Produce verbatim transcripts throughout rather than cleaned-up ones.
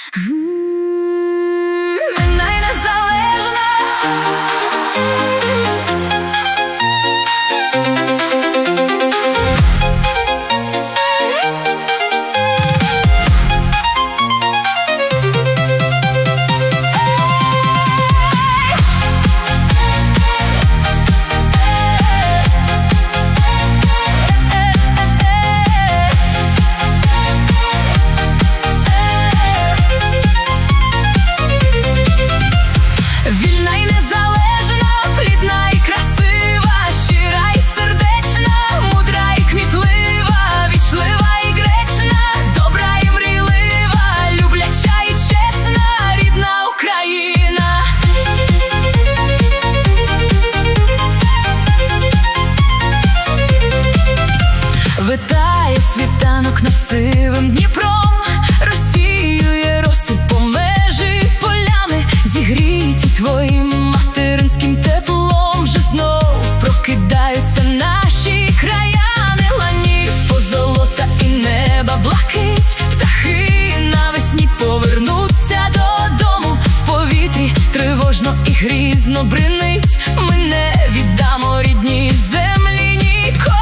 Витає світанок над сивим Дніпром, розсіює роси по межі полями, зігріті твоїм материнським теплом. Вже знов прокидаються наші краяни, ланів позолота і неба блакить. Птахи навесні повернуться додому, в повітрі тривожно і грізно бринить. Ми не віддамо рідні землі нікому.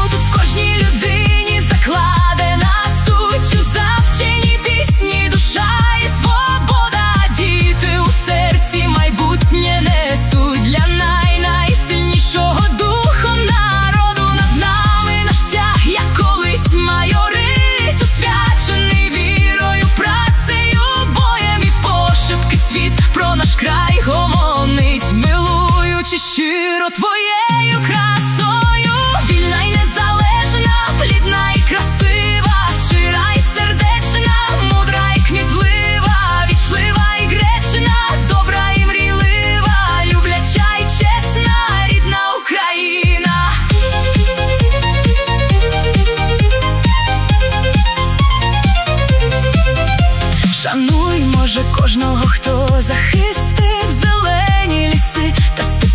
Щиро твоєю красою, вільна й незалежна, плідна і красива, щира й сердечна, мудра і кмітлива, вічлива і гречна, добра і мрійлива, любляча й чесна, рідна Україна. Шануй, може, кожного, хто захистив зелені ліси та степи